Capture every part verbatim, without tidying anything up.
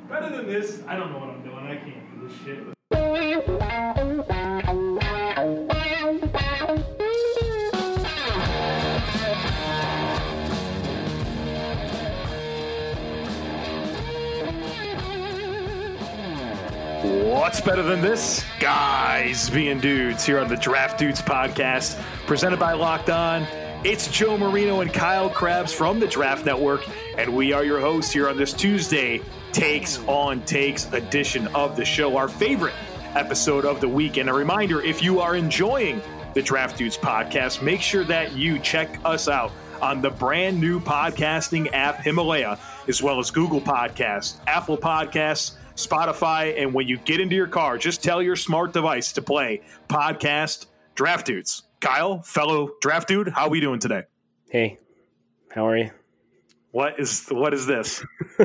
Better than this, I don't know what I'm doing. I can't do this shit. What's better than this? Guys being dudes here on the Draft Dudes podcast, presented by Locked On. It's Joe Marino and Kyle Krabs from the Draft Network, and we are your hosts here on this Tuesday Takes on Takes edition of the show, our favorite episode of the week. And a reminder, if you are enjoying the Draft Dudes podcast, make sure that you check us out on the brand new podcasting app Himalaya, as well as Google Podcasts, Apple Podcasts, Spotify, and when you get into your car, just tell your smart device to play podcast Draft Dudes. Kyle, fellow draft dude, how are we doing today? Hey, how are you? What is what is this?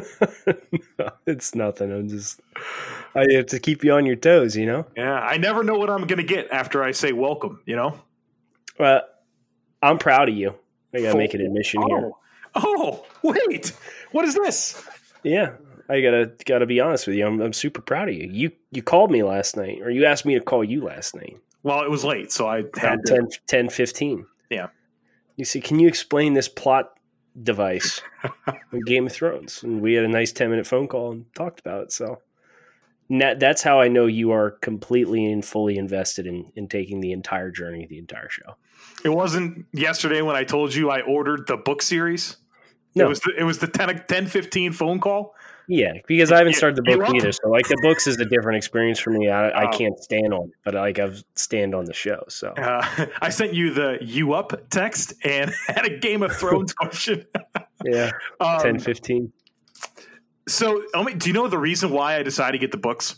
No, it's nothing. I'm just I have to keep you on your toes, you know? Yeah, I never know what I'm going to get after I say welcome, you know? Well, I'm proud of you. I got to For, make an admission oh, here. Oh, wait. What is this? Yeah, I got to got to be honest with you. I'm I'm super proud of you. You you called me last night, or you asked me to call you last night. Well, it was late, so I had ten, ten fifteen. Yeah. You see, can you explain this plot device in Game of Thrones? And we had a nice ten-minute phone call and talked about it. So that, that's how I know you are completely and fully invested in, in taking the entire journey, the entire show. It wasn't yesterday when I told you I ordered the book series. No. It was the, it was the ten fifteen phone call. Yeah, because I haven't You- started the you book up? either. So, like, the books is a different experience for me. I, I Oh. can't stand on it, but, like, I've stand on the show. So, Uh, I sent you the "you up" text and had a Game of Thrones question. yeah, Um, ten fifteen. So, I mean, do you know the reason why I decided to get the books?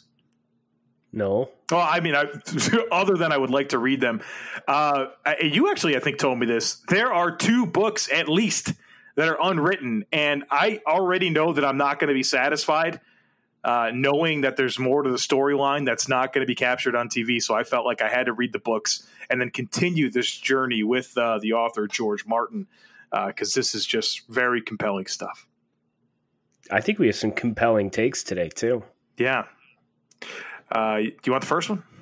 No. Well, I mean, I, other than I would like to read them, uh, I- you actually, I think, told me this. There are two books at least that are unwritten, and I already know that I'm not going to be satisfied uh, knowing that there's more to the storyline that's not going to be captured on T V. So I felt like I had to read the books and then continue this journey with uh, the author, George Martin, because uh, this is just very compelling stuff. I think we have some compelling takes today, too. Yeah. Uh, do you want the first one?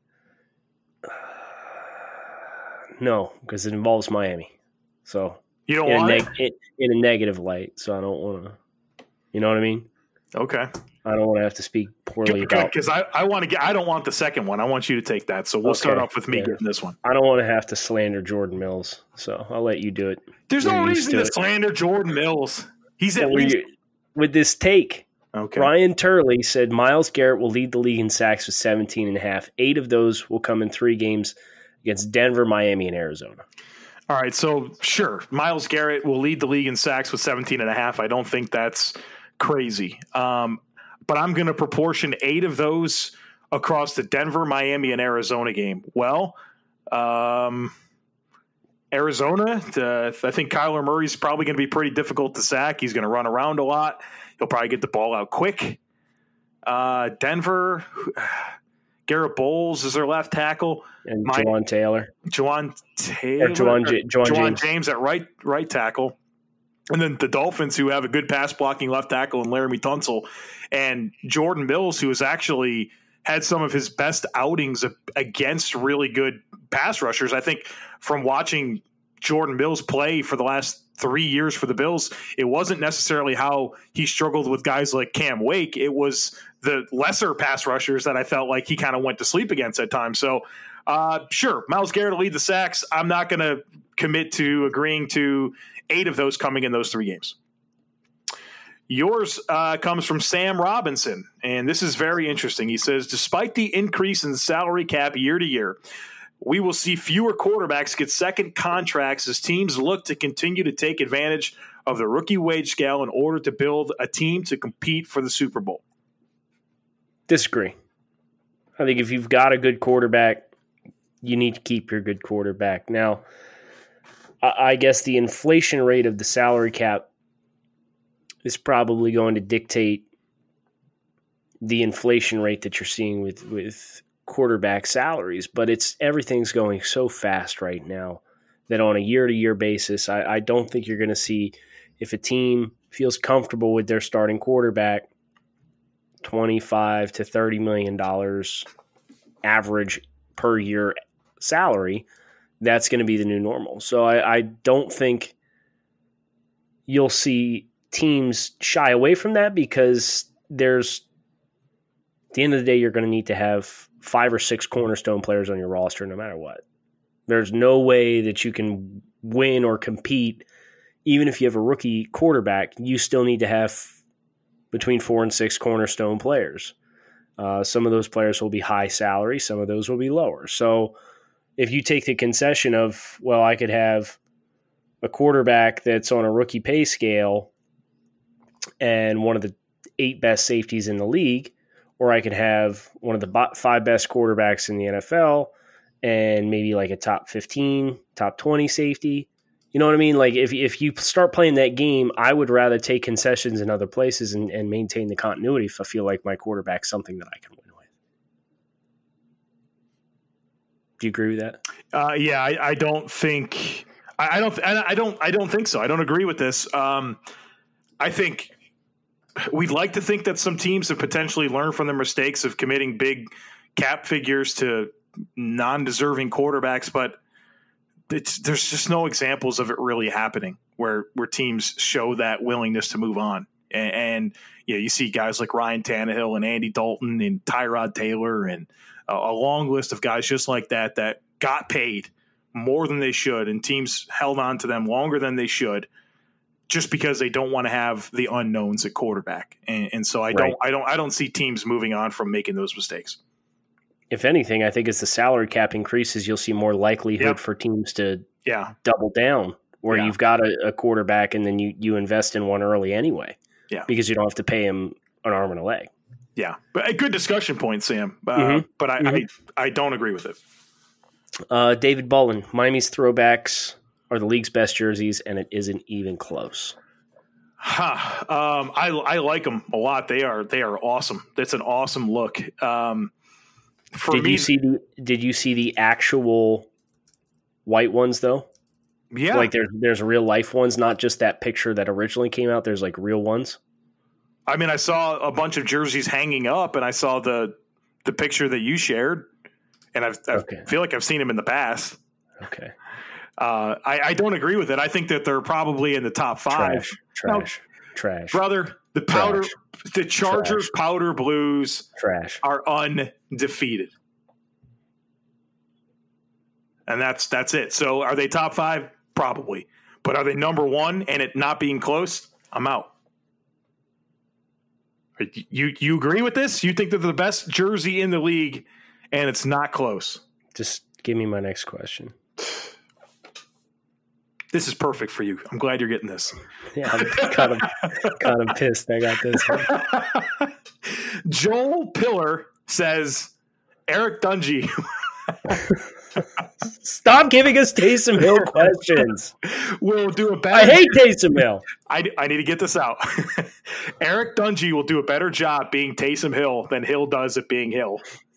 No, because it involves Miami. So, You don't in a, want neg- in, in a negative light. So, I don't want to, you know what I mean? it? Okay. I don't want to have to speak poorly Good, about because I, I want to get. I don't want the second one. I want you to take that. So we'll Okay, start off with me yeah. getting this one. I don't want to have to slander Jordan Mills. So, I'll let you do it. There's You're no used reason to to it. slander Jordan Mills. He's at Well, least you- with this take, okay. Ryan Turley said Myles Garrett will lead the league in sacks with seventeen and a half. Eight of those will come in three games against Denver, Miami, and Arizona. All right. So sure, Myles Garrett will lead the league in sacks with seventeen and a half. I don't think that's crazy. Um, but I'm going to proportion eight of those across the Denver, Miami, and Arizona game. Well, um, Arizona, uh, I think Kyler Murray's probably going to be pretty difficult to sack. He's going to run around a lot. He'll probably get the ball out quick. Uh, Denver, Garrett Bowles is their left tackle. And My- Jawan Taylor. Jawan Taylor, Or Jawan J- Jawan Jawan James. James at right right tackle. And then the Dolphins, who have a good pass blocking left tackle, and Laramie Tunsil, and Jordan Mills, who has actually had some of his best outings against really good pass rushers. I think from watching Jordan Mills play for the last three years for the Bills, it wasn't necessarily how he struggled with guys like Cam Wake. It was the lesser pass rushers that I felt like he kind of went to sleep against at times. So, uh, sure, Myles Garrett will lead the sacks. I'm not going to commit to agreeing to eight of those coming in those three games. Yours uh, comes from Sam Robinson, and this is very interesting. He says, despite the increase in salary cap year to year, we will see fewer quarterbacks get second contracts as teams look to continue to take advantage of the rookie wage scale in order to build a team to compete for the Super Bowl. Disagree. I think if you've got a good quarterback, you need to keep your good quarterback. Now, I, I guess the inflation rate of the salary cap is probably going to dictate the inflation rate that you're seeing with, with quarterback salaries, but it's everything's going so fast right now that on a year-to-year basis, I, I don't think you're going to see if a team feels comfortable with their starting quarterback, twenty-five to thirty million dollars average per year salary, that's going to be the new normal. So I, I don't think you'll see teams shy away from that, because there's, at the end of the day, you're going to need to have five or six cornerstone players on your roster no matter what. There's no way that you can win or compete. Even if you have a rookie quarterback, you still need to have between four and six cornerstone players. Uh, some of those players will be high salary. Some of those will be lower. So if you take the concession of, well, I could have a quarterback that's on a rookie pay scale and one of the eight best safeties in the league, or I could have one of the five best quarterbacks in the N F L and maybe like a top fifteen, top twenty safety. You know what I mean? Like if if you start playing that game, I would rather take concessions in other places and, and maintain the continuity if I feel like my quarterback's something that I can win with. Do you agree with that? Uh, yeah, I, I don't think I, I don't I don't I don't think so. I don't agree with this. Um, I think we'd like to think that some teams have potentially learned from their mistakes of committing big cap figures to non-deserving quarterbacks, but it's, there's just no examples of it really happening where where teams show that willingness to move on. And, and you know, you see guys like Ryan Tannehill and Andy Dalton and Tyrod Taylor and a, a long list of guys just like that that got paid more than they should, and teams held on to them longer than they should, just because they don't want to have the unknowns at quarterback. And, and so I Right. don't, I don't, I don't see teams moving on from making those mistakes. If anything, I think as the salary cap increases, you'll see more likelihood Yep. for teams to Yeah. double down, where Yeah. you've got a, a quarterback and then you, you invest in one early anyway. Yeah. Because you don't have to pay him an arm and a leg. Yeah. But a good discussion point, Sam. Uh, Mhm. But I, Mhm. I, I don't agree with it. Uh, David Bullen, Miami's throwbacks are the league's best jerseys, and it isn't even close. Huh. Um, I, I like them a lot. They are, they are awesome. That's an awesome look. Um, for Did me, you see the Did you see the actual white ones though? yeah, Like there's there's real life ones, not just that picture that originally came out. There's like real ones. I mean, I saw a bunch of jerseys hanging up, and I saw the the picture that you shared, and I've, I Okay. feel like I've seen them in the past. Okay. Uh, I, I don't agree with it. I think that they're probably in the top five. Trash. Trash. Trash. Brother, the powder, Trash. the Chargers Trash. powder blues Trash. are undefeated, and that's that's it. So, are they top five? Probably, but are they number one? And it not being close, I'm out. You you agree with this? You think they're the best jersey in the league, and it's not close? Just give me my next question. This is perfect for you. I'm glad you're getting this. Yeah, I'm kind of kind of pissed I got this one. Joel Pillar says Eric Dungy Stop giving us Taysom Hill questions. will do a better. I hate Taysom Hill. I, I need to get this out. Eric Dungy will do a better job being Taysom Hill than Hill does at being Hill.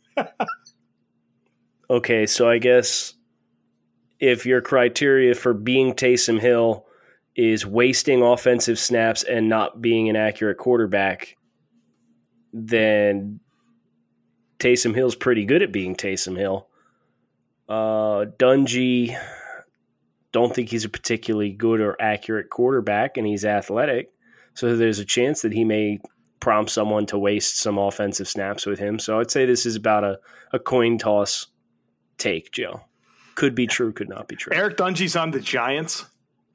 Okay, so I guess if your criteria for being Taysom Hill is wasting offensive snaps and not being an accurate quarterback, then Taysom Hill's pretty good at being Taysom Hill. Uh, Dungy, don't think he's a particularly good or accurate quarterback, and he's athletic. So there's a chance that he may prompt someone to waste some offensive snaps with him. So I'd say this is about a, a coin toss take, Joe. Could be true, could not be true. Eric Dungy's on the Giants.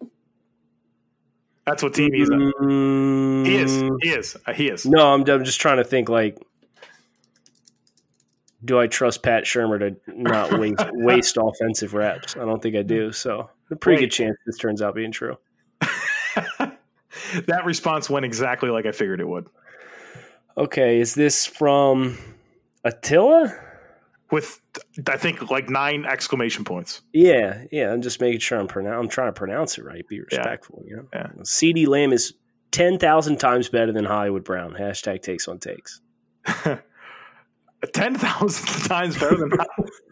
That's what team he's on. Mm, He is. He is. Uh, he is. No, I'm, I'm just trying to think, like, do I trust Pat Shurmur to not waste, waste offensive reps? I don't think I do. So a pretty Wait. good chance this turns out being true. That response went exactly like I figured it would. Okay, is this from Attila? With, I think, like nine exclamation points. Yeah, yeah. I'm just making sure I'm pronoun- I'm trying to pronounce it right. Be respectful, you know. Yeah. CeeDee Lamb is ten thousand times better than Hollywood Brown. Hashtag takes on takes. ten thousand times better than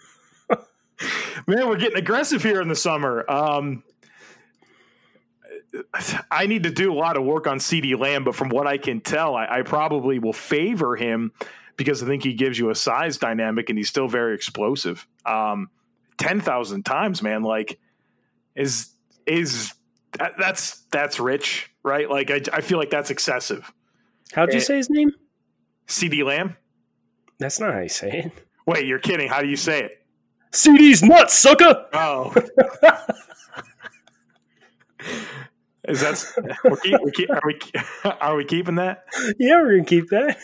Man, we're getting aggressive here in the summer. Um, I need to do a lot of work on CeeDee Lamb, but from what I can tell, I, I probably will favor him because I think he gives you a size dynamic and he's still very explosive. Um, ten thousand times, man, like is is that, that's that's rich, right? Like I, I feel like that's excessive. How'd you it, say his name? CeeDee Lamb. That's not how you say it. Wait, you're kidding? How do you say it? C D's nuts, sucker. Oh. Is that we're keep, we're keep, are we are we keeping that? Yeah, we're gonna keep that.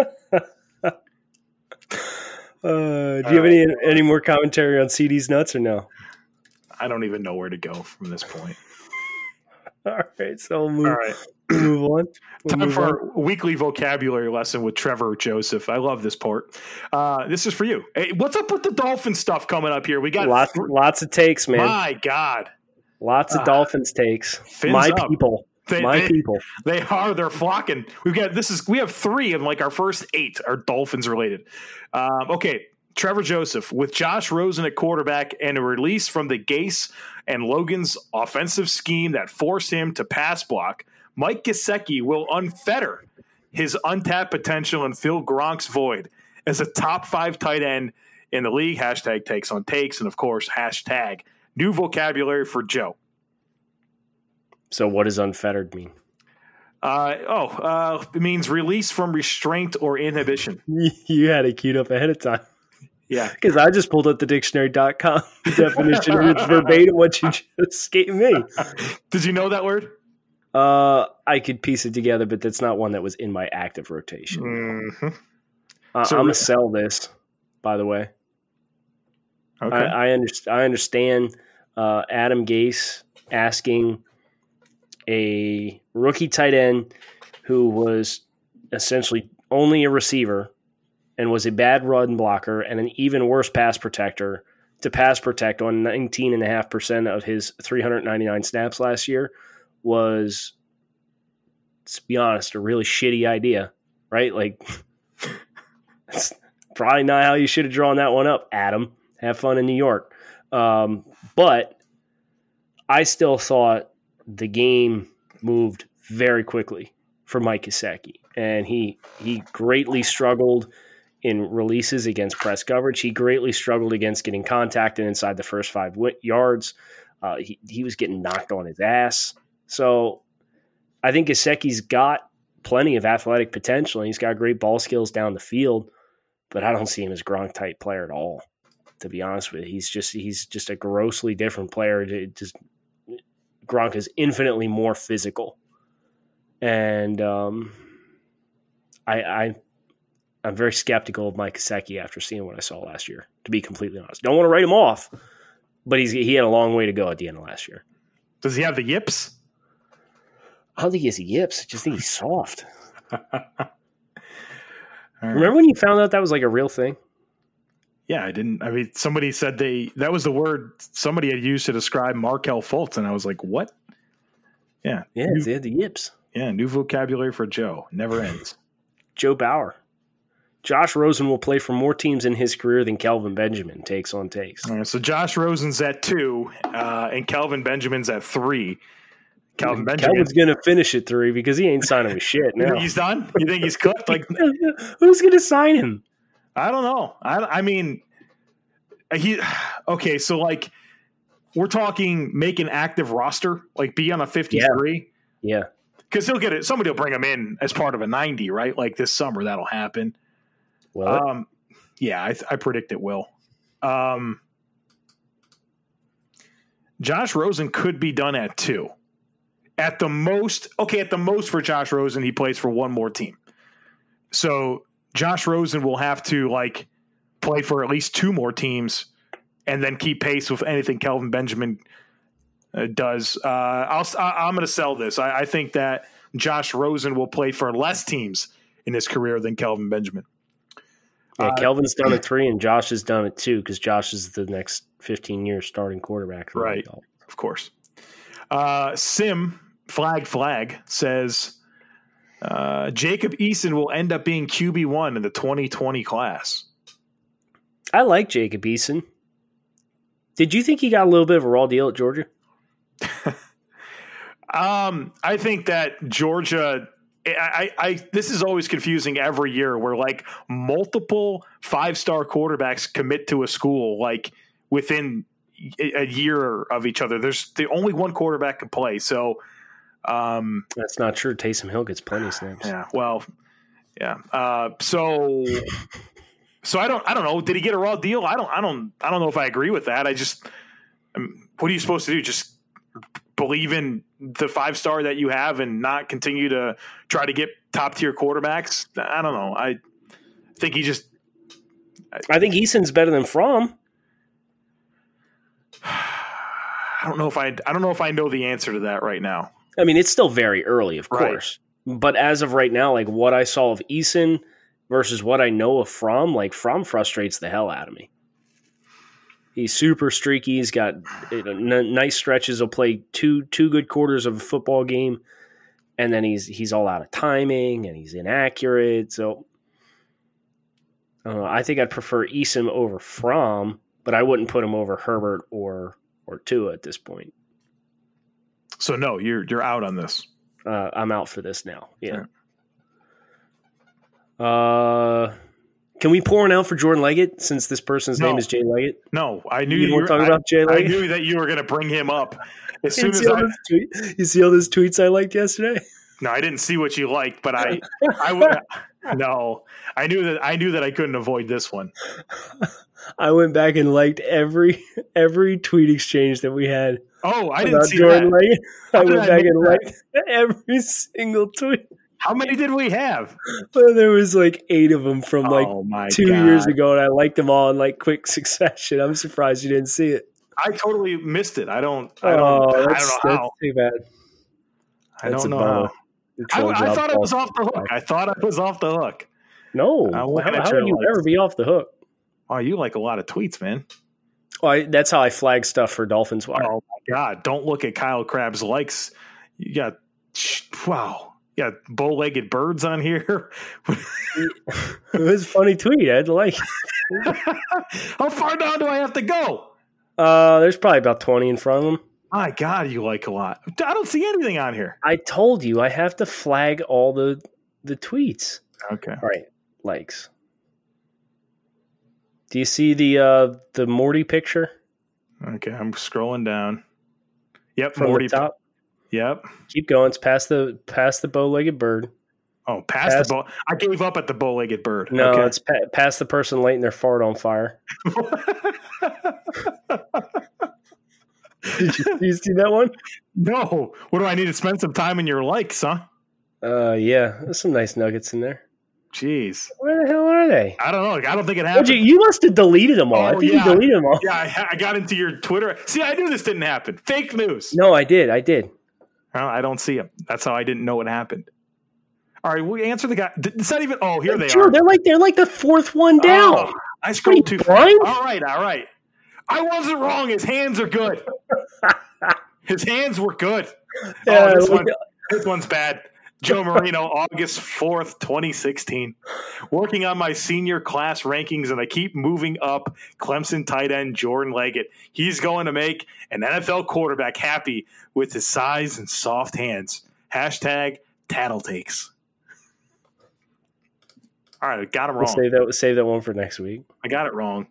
uh, do you have any any more commentary on C D's nuts or no? I don't even know where to go from this point. All right, so we'll move, All right. move on. We'll Time move for on. our weekly vocabulary lesson with Trevor Joseph. I love this part. Uh, this is for you. Hey, what's up with the Dolphin stuff coming up here? We got lots lots of takes, man. My God. Lots of uh, Dolphins takes. My up. people. They, My they, people. They are. They're flocking. We've got this is we have three of like our first eight are Dolphins related. Um, okay, Trevor Joseph with Josh Rosen at quarterback and a release from the Gase and Logan's offensive scheme that forced him to pass block. Mike Gesicki will unfetter his untapped potential and fill Gronk's void as a top five tight end in the league. Hashtag takes on takes and of course hashtag new vocabulary for Joe. So what does unfettered mean? Uh, oh, uh, it means release from restraint or inhibition. You had it queued up ahead of time. Yeah. Because I just pulled up the dictionary dot com definition and it's verbatim what you just gave me. Did you know that word? Uh, I could piece it together, but that's not one that was in my active rotation. Mm-hmm. Uh, so, I'm going to sell this, by the way. Okay. I, I, underst- I understand uh, Adam Gase asking a rookie tight end who was essentially only a receiver and was a bad run blocker and an even worse pass protector to pass protect on nineteen point five percent of his three hundred ninety-nine snaps last year was, to be honest, a really shitty idea, right? Like, it's probably not how you should have drawn that one up, Adam. Have fun in New York. Um, but I still thought the game moved very quickly for Mike Gesicki, and he he greatly struggled in releases against press coverage. He greatly struggled against getting contacted inside the first five yards. Uh, he, he was getting knocked on his ass. So I think Gesicki's got plenty of athletic potential, and he's got great ball skills down the field, but I don't see him as Gronk-type player at all, to be honest with you. He's just he's just a grossly different player. It just Gronk is infinitely more physical. And um, I, I, I'm very skeptical of Mike Gesicki after seeing what I saw last year, to be completely honest. Don't want to write him off, but he's he had a long way to go at the end of last year. Does he have the yips? I don't think he has the yips. I just think he's soft. Right. Remember when you found out that was like a real thing? Yeah, I didn't. I mean, somebody said they that was the word somebody had used to describe Markelle Fultz, and I was like, what? Yeah. Yeah, new, they had the yips. Yeah, new vocabulary for Joe. Never ends. Joe Bauer. Josh Rosen will play for more teams in his career than Kelvin Benjamin. Takes on takes. All right, so Josh Rosen's at two, uh, and Kelvin Benjamin's at three. Kelvin Benjamin. Kelvin's going to finish at three because he ain't signing with shit now. You think he's done? You think he's cooked? Like, who's going to sign him? I don't know. I, I mean, he okay. So like, we're talking make an active roster, like be on a fifty-three. Yeah, because yeah. he'll get it. Somebody will bring him in as part of a ninety, right? Like this summer, that'll happen. Well, um, yeah, I, I predict it will. Um, Josh Rosen could be done at two. At the most, okay, at the most for Josh Rosen, he plays for one more team. So Josh Rosen will have to like play for at least two more teams and then keep pace with anything Kelvin Benjamin uh, does. Uh, I'll, I'm going to sell this. I, I think that Josh Rosen will play for less teams in his career than Kelvin Benjamin. Yeah, uh, Kelvin's done it three, and Josh has done it two because Josh is the next fifteen years starting quarterback. Right, of course. Uh, Sim Flag Flag says uh, Jacob Eason will end up being Q B one in the twenty twenty class. I like Jacob Eason. Did you think he got a little bit of a raw deal at Georgia? Um, I think that Georgia. I, I, I this is always confusing every year where like multiple five-star quarterbacks commit to a school like within a year of each other. There's the only one quarterback can play. So um, that's not true. Taysom Hill gets plenty of snaps. Yeah. Well, yeah. Uh, so, so I don't, I don't know. Did he get a raw deal? I don't, I don't, I don't know if I agree with that. I just, um, what are you supposed to do? Just believe in the five star that you have and not continue to try to get top tier quarterbacks? I don't know. I think he just. I, I think Eason's better than Fromm. I don't know if I. I don't know if I know the answer to that right now. I mean, it's still very early, of Right. course. But as of right now, like what I saw of Eason versus what I know of Fromm, like Fromm frustrates the hell out of me. He's super streaky. He's got you know, n- nice stretches. He'll play two two good quarters of a football game, and then he's he's all out of timing and he's inaccurate. So I don't know. I think I'd prefer Eason over Fromm, but I wouldn't put him over Herbert or or Tua at this point. So no, you're you're out on this. Uh, I'm out for this now. Yeah. Uh, can we pour one out for Jordan Leggett since this person's No. name is Jay Leggett? No, I knew You you, wanna were talk I, about Jay I Leggett? knew that you were going to bring him up as soon You as see, all I. those tweet, you see all those tweets I liked yesterday? No, I didn't see what you liked, but I, I would. No, I knew that I knew that I couldn't avoid this one. I went back and liked every every tweet exchange that we had Oh, I didn't about see Jordan that. Leggett. I How did went I back miss and that? liked every single tweet. How many did we have? Well, there was like eight of them from like oh my two God. years ago, and I liked them all in like quick succession. I'm surprised you didn't see it. I totally missed it. I don't. I don't. Oh, I that's, don't know that's how. too bad. I That's don't a know bummer. how. Your I, troll I job thought I was falls off the hook. I thought I was off the hook. No, I how, went at how your would you likes. ever be off the hook? Oh, you like a lot of tweets, man. Well, I, that's how I flag stuff for Dolphins Wire. Oh my God! Don't look at Kyle Crabb's likes. You got wow. You got bow-legged birds on here. It was a funny tweet. I had to like. How far down do I have to go? Uh, there's probably about twenty in front of them. My God, you like a lot. I don't see anything on here. I told you I have to flag all the the tweets. Okay. All right, likes. Do you see the uh, the Morty picture Okay, I'm scrolling down. Yep, from Morty. the top? Yep. Keep going. It's past the past the bow-legged bird. Oh, past, Past- the bow. I gave up at the bow-legged bird. No, okay. it's pa- past the person lighting their fart on fire. Did you, did you see that one? No. What do I need to spend some time in your likes, huh? Uh, yeah, there's some nice nuggets in there. Jeez. Where the hell are they? I don't know. I don't think it Oh, happened. you, you must have deleted them all. I Oh, think yeah. you deleted them all. Yeah, I, I got into your Twitter. See, I knew this didn't happen. Fake news. No, I did. I did. Well, I don't see them. That's how I didn't know what happened. All right, we answer the guy. It's not even. Oh, here they Sure, are. they're like they're like the fourth one down. Oh, I scrolled What are you, too far. blind? All right, all right. I wasn't wrong. His hands are good. His hands were good. Yeah, oh, this, look one, this one's bad. Joe Marino, August fourth, twenty sixteen. Working on my senior class rankings, and I keep moving up. Clemson tight end Jordan Leggett. He's going to make an N F L quarterback happy with his size and soft hands. Hashtag tattle takes. All right, I got him We'll wrong. save that. Save that one for next week. I got it wrong.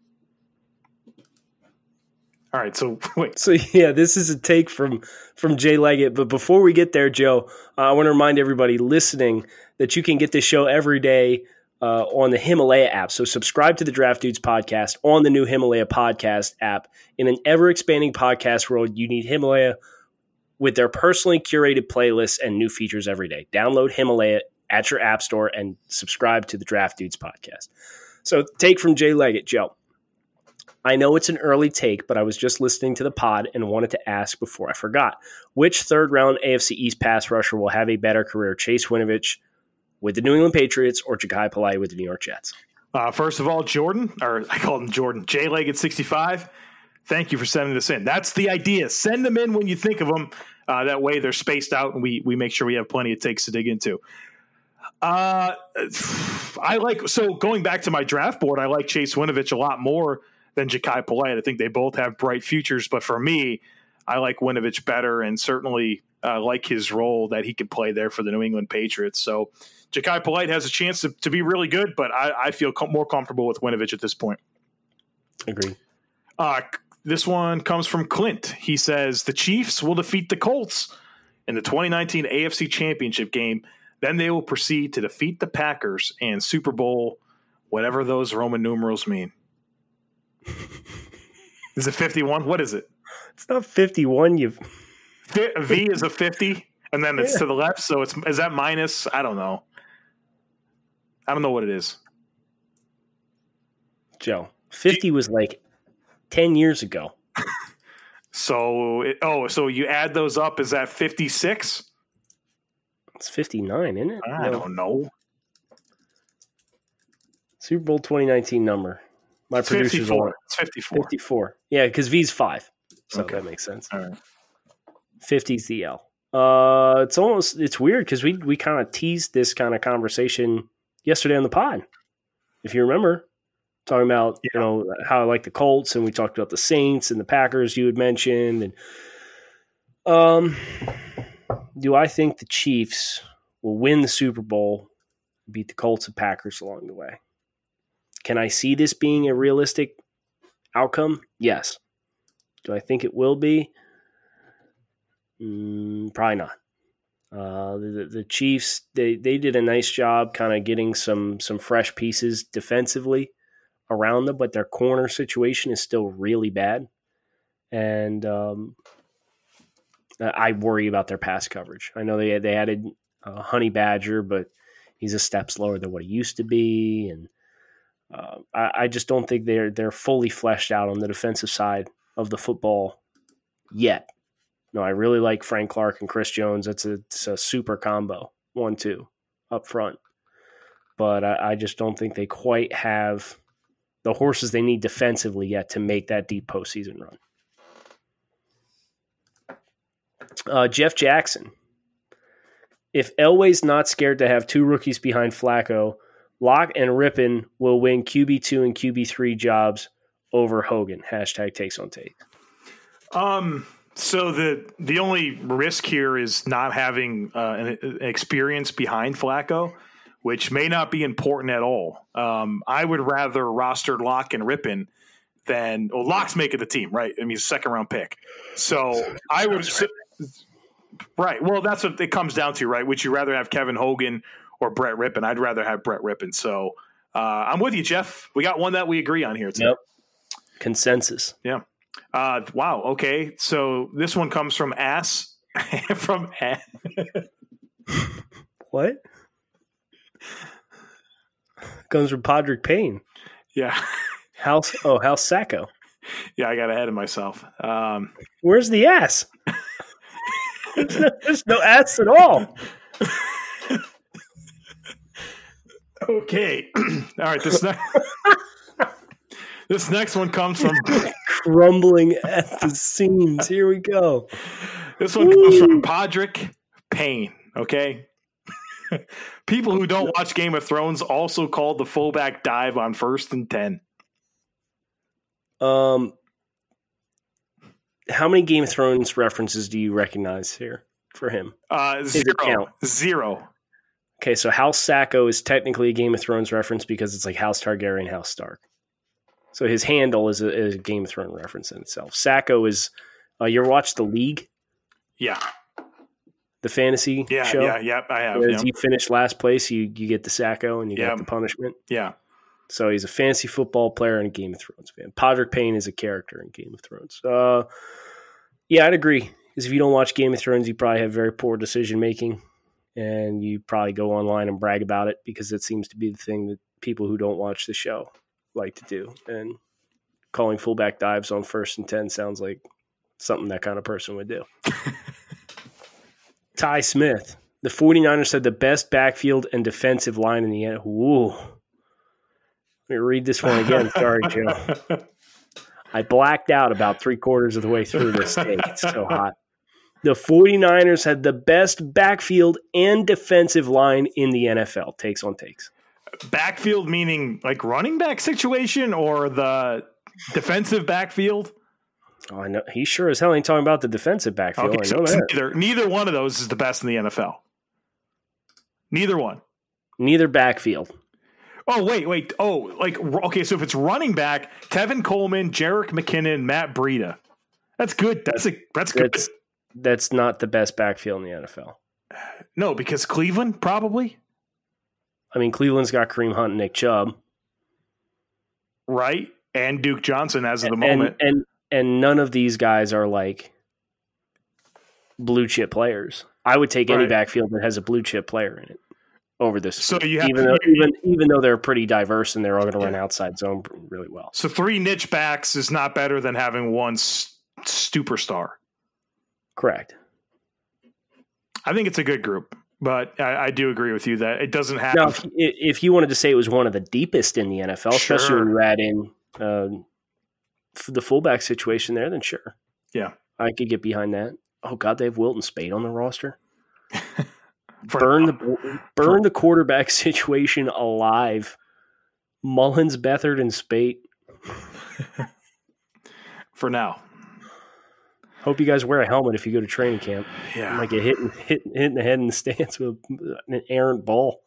All right, so wait. So yeah, this is a take from from Jay Leggett. But before we get there, Joe, uh, I want to remind everybody listening that you can get this show every day uh, on the Himalaya app. So subscribe to the Draft Dudes podcast on the new Himalaya podcast app. In an ever expanding podcast world, you need Himalaya with their personally curated playlists and new features every day. Download Himalaya at your app store and subscribe to the Draft Dudes podcast. So take from Jay Leggett, Joe. I know it's an early take, but I was just listening to the pod and wanted to ask before I forgot. Which third-round A F C East pass rusher will have a better career, Chase Winovich with the New England Patriots or Ja'Kai Polite with the New York Jets? Uh, first of all, Jordan, or I called him Jordan, Jay Leggett sixty-five. Thank you for sending this in. That's the idea. Send them in when you think of them. Uh, that way they're spaced out and we we make sure we have plenty of takes to dig into. Uh, I like, so going back to my draft board, I like Chase Winovich a lot more than Ja'Kai Polite. I think they both have bright futures, but for me, I like Winovich better, and certainly uh, like his role that he could play there for the New England Patriots. So Jachai Polite has a chance to, to be really good, but I, I feel com- more comfortable with Winovich at this point. Agree. Uh, this one comes from Clint. He says the Chiefs will defeat the Colts in the twenty nineteen A F C Championship game. Then they will proceed to defeat the Packers and Super Bowl, whatever those Roman numerals mean. Is it fifty-one? What is it? It's not fifty-one. You V is a fifty, and then it's yeah. to the left. So it's is that minus? I don't know. I don't know what it is. Joe, fifty was like ten years ago. So, it, oh, so you add those up, is that fifty-six? It's fifty-nine, isn't it? I no. don't know. Super Bowl twenty nineteen number. My it's producer's fifty-four. It's fifty-four. fifty-four. Yeah, because V's five. So okay. That makes sense. All right. fifty's the L. Uh, it's almost, it's weird because we, we kind of teased this kind of conversation yesterday on the pod. If you remember. Talking about, you know, how I like the Colts, and we talked about the Saints and the Packers you had mentioned. And um, do I think the Chiefs will win the Super Bowl, beat the Colts and Packers along the way? Can I see this being a realistic outcome? Yes. Do I think it will be? Mm, probably not. Uh, the, the Chiefs, they, they did a nice job kind of getting some some fresh pieces defensively around them, but their corner situation is still really bad. And um, I worry about their pass coverage. I know they they added uh, Honey Badger, but he's a step slower than what he used to be. And uh, I, I just don't think they're they're fully fleshed out on the defensive side of the football yet. No, I really like Frank Clark and Chris Jones. That's a, it's a super combo, one, two, up front. But I, I just don't think they quite have the horses they need defensively yet to make that deep postseason run. Uh, Jeff Jackson. If Elway's not scared to have two rookies behind Flacco, Locke and Rippon will win Q B two and Q B three jobs over Hogan. Hashtag takes on take. Um, so the the only risk here is not having uh, an, an experience behind Flacco, which may not be important at all. Um, I would rather roster Locke and Rippon than well, Locke's making the team, right? I mean, he's a second round pick. So I would right. right. Well, that's what it comes down to, right? Would you rather have Kevin Hogan or Brett Rippon? I'd rather have Brett Rippon. So uh, I'm with you, Jeff. We got one that we agree on here too. Yep. Consensus. Yeah. Uh, wow. Okay. So this one comes from Ass from Ass. What? Comes from Podrick Payne. Yeah. House. Oh, House Sacco. Yeah, I got ahead of myself. Um, Where's the ass? there's, no, there's no ass at all. Okay. All right. This next, this next one comes from crumbling at the seams. Here we go. This one Woo. comes from Podrick Payne. Okay. People who don't watch Game of Thrones also called the fullback dive on first and ten. Um, how many Game of Thrones references do you recognize here for him? Uh, zero. Zero. Okay, so House Sacco is technically a Game of Thrones reference because it's like House Targaryen, House Stark. So his handle is a, is a Game of Thrones reference in itself. Sacco is, uh, you ever watched The League? Yeah. The fantasy yeah, show? Yeah, yeah, I have. Whereas yeah. you finish last place, you, you get the Sacco and you yeah. get the punishment. Yeah. So he's a fantasy football player and a Game of Thrones fan. Podrick Payne is a character in Game of Thrones. Uh, yeah, I'd agree. Because if you don't watch Game of Thrones, you probably have very poor decision-making. And you probably go online and brag about it because it seems to be the thing that people who don't watch the show like to do. And calling fullback dives on first and ten sounds like something that kind of person would do. Ty Smith. The 49ers had the best backfield and defensive line in the end. Ooh. Let me read this one again. Sorry, Joe. I blacked out about three quarters of the way through this thing. It's so hot. The 49ers had the best backfield and defensive line in the N F L. Takes on takes. Backfield meaning like running back situation or the defensive backfield? Oh, I know. He sure as hell ain't talking about the defensive backfield. Okay, I so know that. neither, neither one of those is the best in the N F L. Neither one. Neither backfield. Oh, wait, wait. Oh, like, okay, so if it's running back, Tevin Coleman, Jerick McKinnon, Matt Breida. That's good. That's a, that's good. That's, that's not the best backfield in the N F L. No, because Cleveland, probably. I mean, Cleveland's got Kareem Hunt and Nick Chubb. Right? And Duke Johnson as of the and, moment. And and none of these guys are like blue chip players. I would take any right. backfield that has a blue chip player in it over this. So you have even though even even though they're pretty diverse and they're all going to run outside zone really well. So three niche backs is not better than having one s- superstar. Correct. I think it's a good group, but I, I do agree with you that it doesn't have. Now, if, if you wanted to say it was one of the deepest in the N F L, Sure. especially when you add in uh, the fullback situation there, then sure. Yeah. I could get behind that. Oh, God, they have Wilton Spade on the roster. For, burn the burn for, the quarterback situation alive. Mullins, Beathard, and Spate. For now. Hope you guys wear a helmet if you go to training camp. Yeah. You might get hit, hit, hit in the head in the stands with an errant ball.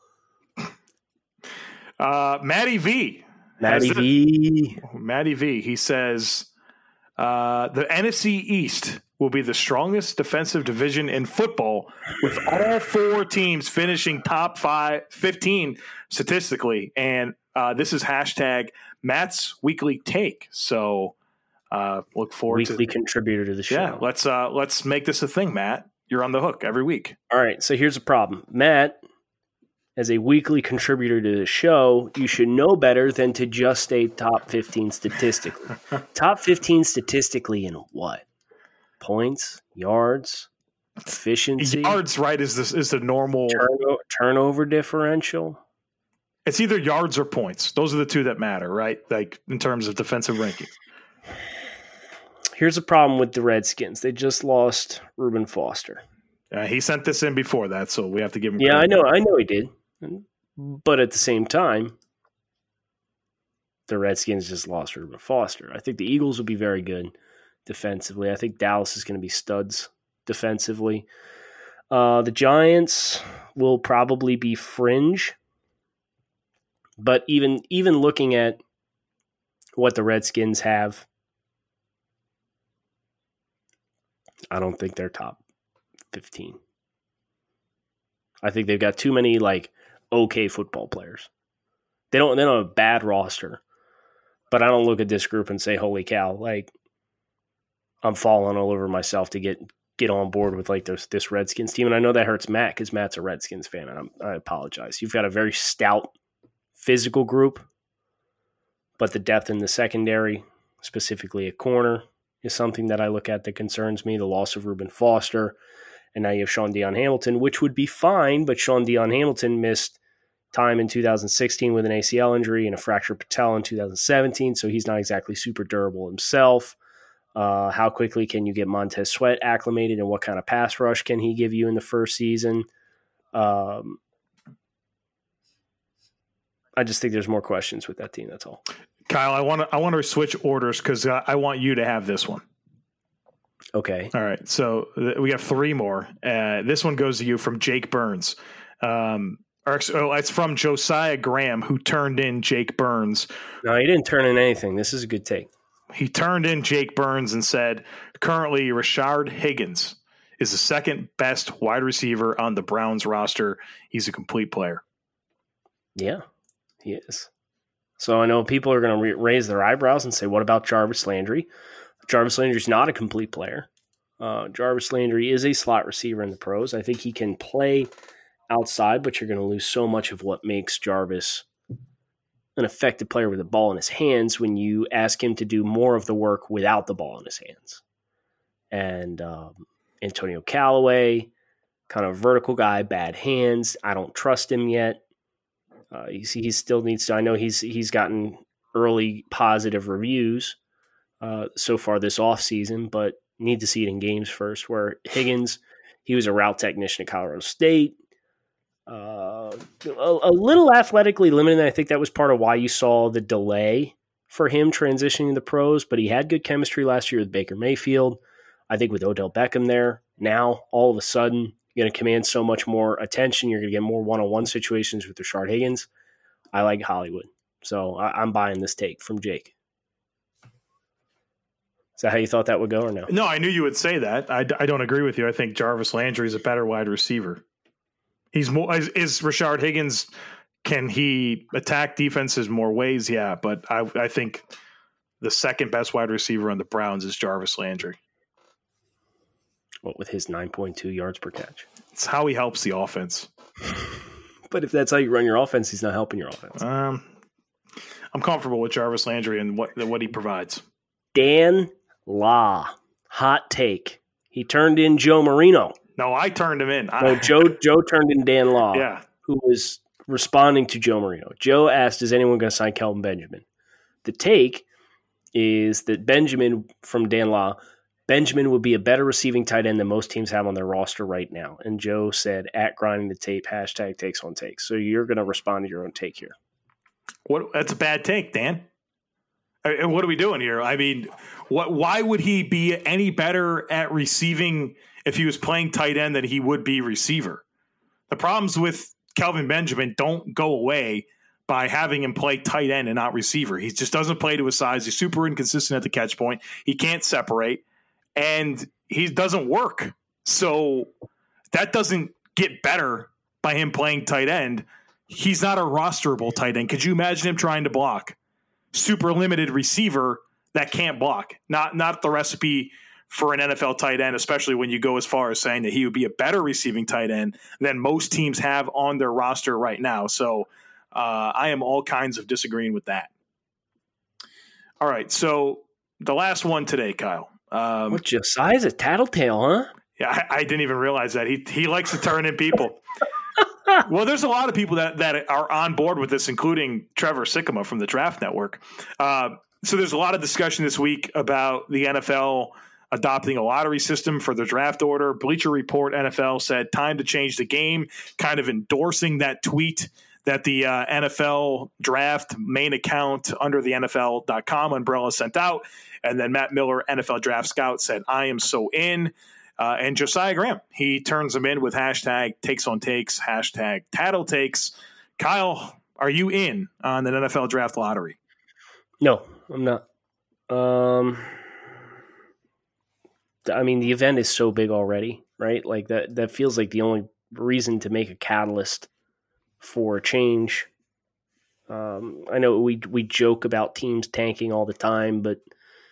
Uh, Matty V. Matty V. Matty V. He says uh, the N F C East will be the strongest defensive division in football, with all four teams finishing top five, fifteen statistically. And uh, this is hashtag Matt's Weekly Take. So uh, look forward Weekly to Weekly contributor to the show. Yeah, let's uh, let's make this a thing, Matt. You're on the hook every week. All right, so here's the problem. Matt, as a weekly contributor to the show, you should know better than to just stay top fifteen statistically. Top fifteen statistically in what? Points, yards, efficiency, yards. Right? Is this is the normal turnover, turnover differential? It's either yards or points. Those are the two that matter, right? Like in terms of defensive ranking. Here's a problem with the Redskins. They just lost Reuben Foster. Uh, he sent this in before that, so we have to give him. Yeah, credit. I know, I know he did. But at the same time, the Redskins just lost Reuben Foster. I think the Eagles will be very good defensively. I think Dallas is going to be studs defensively. Uh, the Giants will probably be fringe. But even even looking at what the Redskins have, I don't think they're top fifteen. I think they've got too many like okay football players. They don't they don't have a bad roster. But I don't look at this group and say, holy cow, like I'm falling all over myself to get get on board with like this this Redskins team. And I know that hurts Matt because Matt's a Redskins fan, and I'm, I apologize. You've got a very stout physical group, but the depth in the secondary, specifically at corner, is something that I look at that concerns me. The loss of Reuben Foster, and now you have Sean Dion Hamilton, which would be fine, but Sean Dion Hamilton missed time in two thousand sixteen with an A C L injury and a fractured patella in two thousand seventeen, so he's not exactly super durable himself. Uh, how quickly can you get Montez Sweat acclimated, and what kind of pass rush can he give you in the first season? Um, I just think there's more questions with that team. That's all. Kyle, I want to I want to switch orders because I, I want you to have this one. Okay. All right. So th- we have three more. Uh, this one goes to you from Jake Burns. Um, or, oh, it's from Josiah Graham, who turned in Jake Burns. No, he didn't turn in anything. This is a good take. He turned in Jake Burns and said, currently Rashard Higgins is the second best wide receiver on the Browns roster. He's a complete player. Yeah, he is. So I know people are going to re- raise their eyebrows and say, what about Jarvis Landry? Jarvis Landry is not a complete player. Uh, Jarvis Landry is a slot receiver in the pros. I think he can play outside, but you're going to lose so much of what makes Jarvis an effective player with the ball in his hands when you ask him to do more of the work without the ball in his hands. And um, Antonio Callaway, kind of vertical guy, bad hands. I don't trust him yet. Uh, he, he still needs to. I know he's he's gotten early positive reviews uh, so far this offseason, but need to see it in games first. Where Higgins, he was a route technician at Colorado State. Uh, a, a little athletically limited, and I think that was part of why you saw the delay for him transitioning to the pros, but he had good chemistry last year with Baker Mayfield. I think with Odell Beckham there, now all of a sudden you're going to command so much more attention. You're going to get more one-on-one situations with Rashard Higgins. I like Hollywood. So I, I'm buying this take from Jake. Is that how you thought that would go or no? No, I knew you would say that. I, I don't agree with you. I think Jarvis Landry is a better wide receiver. He's more is, is Rashard Higgins. Can he attack defenses more ways? Yeah, but I, I think the second best wide receiver on the Browns is Jarvis Landry. What, with his nine point two yards per catch? It's how he helps the offense. But if that's how you run your offense, he's not helping your offense. Um, I'm comfortable with Jarvis Landry and what what he provides. Dan Law, hot take. He turned in Joe Marino. No, I turned him in. No, Joe Joe turned in Dan Law, yeah. who was responding to Joe Marino. Joe asked, is anyone going to sign Kelvin Benjamin? The take is that Benjamin, from Dan Law, Benjamin would be a better receiving tight end than most teams have on their roster right now. And Joe said, at grinding the tape, hashtag takes on takes. So you're going to respond to your own take here. What? That's a bad take, Dan. And what are we doing here? I mean, what? Why would he be any better at receiving if he was playing tight end than he would be receiver? The problems with Kelvin Benjamin don't go away by having him play tight end and not receiver. He just doesn't play to his size. He's super inconsistent at the catch point. He can't separate, and he doesn't work. So that doesn't get better by him playing tight end. He's not a rosterable tight end. Could you imagine him trying to block? Super limited receiver that can't block. Not not the recipe for an N F L tight end, especially when you go as far as saying that he would be a better receiving tight end than most teams have on their roster right now. So uh, I am all kinds of disagreeing with that. All right, so the last one today, Kyle. Um, what, Josiah's a tattletale, huh? Yeah, I, I didn't even realize that. He he likes to turn in people. Well, there's a lot of people that, that are on board with this, including Trevor Sikkema from the Draft Network. Uh, so there's a lot of discussion this week about the N F L adopting a lottery system for the draft order. Bleacher Report N F L said time to change the game, kind of endorsing that tweet that the uh, N F L draft main account under the N F L dot com umbrella sent out. And then Matt Miller, N F L Draft Scout, said, I am so in. Uh, and Josiah Graham, he turns them in with hashtag takes on takes, hashtag tattle takes. Kyle, are you in on the N F L draft lottery? No, I'm not. Um, I mean, the event is so big already, right? Like that, that feels like the only reason to make a catalyst for a change. Um, I know we, we joke about teams tanking all the time, but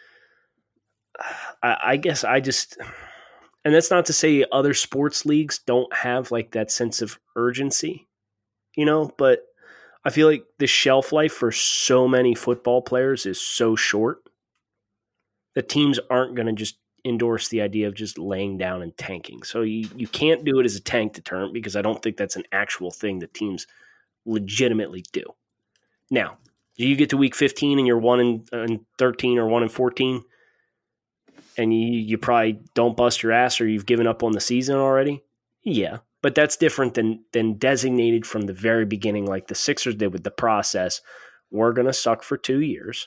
I, I guess I just, and that's not to say other sports leagues don't have like that sense of urgency, you know, but I feel like the shelf life for so many football players is so short that teams aren't going to just endorse the idea of just laying down and tanking. So you, you can't do it as a tank deterrent because I don't think that's an actual thing that teams legitimately do. Now, do you get to week fifteen and you're one and, and thirteen or one and fourteen and you, you probably don't bust your ass or you've given up on the season already? Yeah. But that's different than than designated from the very beginning, like the Sixers did with the process. We're going to suck for two years.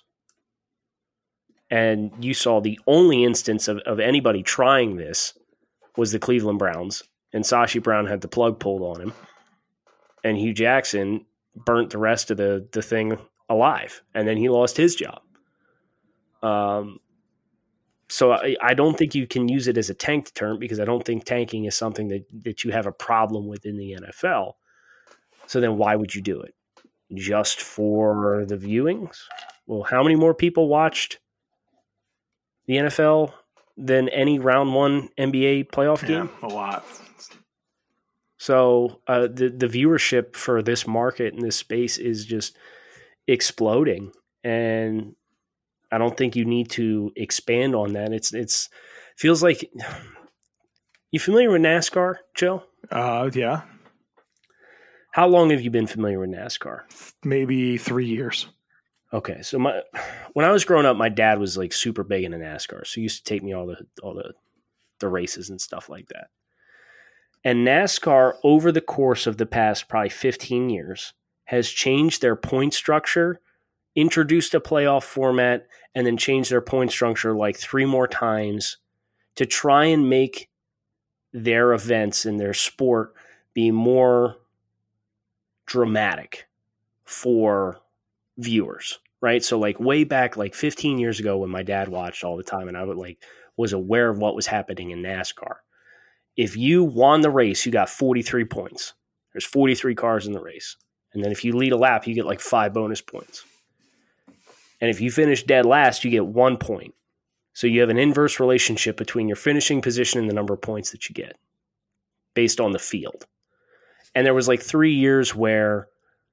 And you saw the only instance of, of anybody trying this was the Cleveland Browns. And Sashi Brown had the plug pulled on him. And Hugh Jackson burnt the rest of the, the thing alive. And then he lost his job. Um. So I, I don't think you can use it as a tank deterrent because I don't think tanking is something that, that you have a problem with in the N F L. So then why would you do it? Just for the viewings? Well, how many more people watched the N F L than any round one N B A playoff game? Yeah, a lot. So uh, the, the viewership for this market and this space is just exploding. And I don't think you need to expand on that. It's it's feels like you familiar with NASCAR, Joe? Uh, yeah. How long have you been familiar with NASCAR? Maybe three years. Okay, so my when I was growing up, my dad was like super big into NASCAR, so he used to take me all the all the the races and stuff like that. And NASCAR, over the course of the past probably fifteen years, has changed their point structure introduced a playoff format, and then changed their point structure like three more times to try and make their events and their sport be more dramatic for viewers, right? So like way back, like fifteen years ago when my dad watched all the time and I would like was aware of what was happening in NASCAR. If you won the race, you got forty-three points. There's forty-three cars in the race. And then if you lead a lap, you get like five bonus points. And if you finish dead last, you get one point. So you have an inverse relationship between your finishing position and the number of points that you get based on the field. And there was like three years where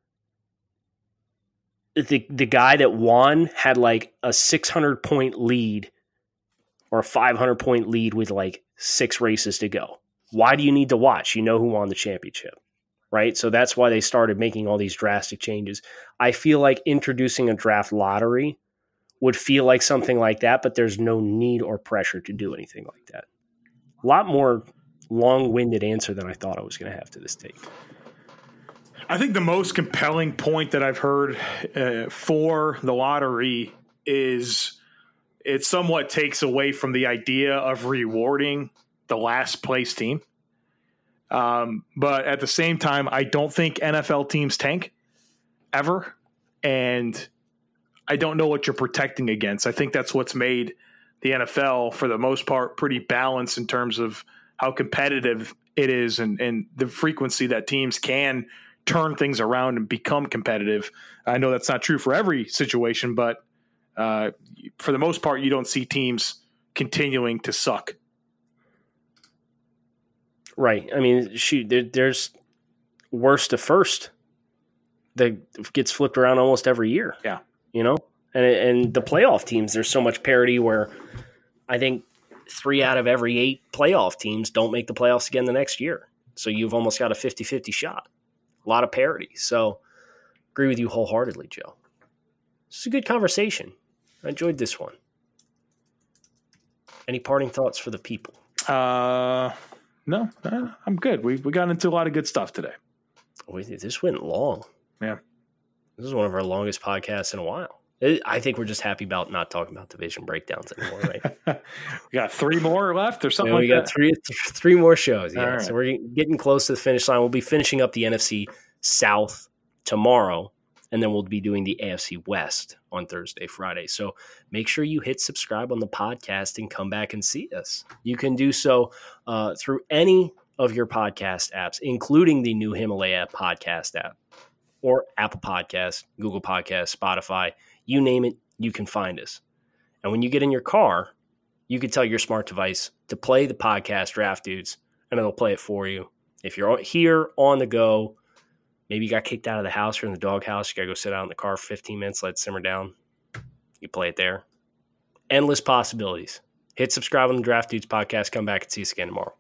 the the guy that won had like a six hundred point lead or a five hundred point lead with like six races to go. Why do you need to watch? You know who won the championship, right? So that's why they started making all these drastic changes. I feel like introducing a draft lottery would feel like something like that, but there's no need or pressure to do anything like that. A lot more long-winded answer than I thought I was going to have to this take. I think the most compelling point that I've heard uh, for the lottery is it somewhat takes away from the idea of rewarding the last place team. Um, but at the same time, I don't think N F L teams tank ever. And I don't know what you're protecting against. I think that's what's made the N F L, for the most part, pretty balanced in terms of how competitive it is and, and the frequency that teams can turn things around and become competitive. I know that's not true for every situation, but uh, for the most part, you don't see teams continuing to suck. Right. I mean, shoot, there, there's worst to first that gets flipped around almost every year. Yeah. You know, and and the playoff teams, there's so much parity where I think three out of every eight playoff teams don't make the playoffs again the next year. So you've almost got a fifty-fifty shot. A lot of parity. So agree with you wholeheartedly, Joe. This is a good conversation. I enjoyed this one. Any parting thoughts for the people? Uh, no, I'm good. We we got into a lot of good stuff today. Oh, this went long. Yeah. This is one of our longest podcasts in a while. I think we're just happy about not talking about division breakdowns anymore, right? We got three more left or something yeah, like we got that? three three more shows. Yeah, right. So we're getting close to the finish line. We'll be finishing up the N F C South tomorrow, and then we'll be doing the A F C West on Thursday, Friday. So make sure you hit subscribe on the podcast and come back and see us. You can do so uh, through any of your podcast apps, including the new Himalaya podcast app, or Apple Podcasts, Google Podcasts, Spotify, you name it, you can find us. And when you get in your car, you can tell your smart device to play the podcast Draft Dudes, and it'll play it for you. If you're here on the go, maybe you got kicked out of the house, you're in the doghouse, you got to go sit out in the car for fifteen minutes, let it simmer down. You play it there. Endless possibilities. Hit subscribe on the Draft Dudes podcast. Come back and see us again tomorrow.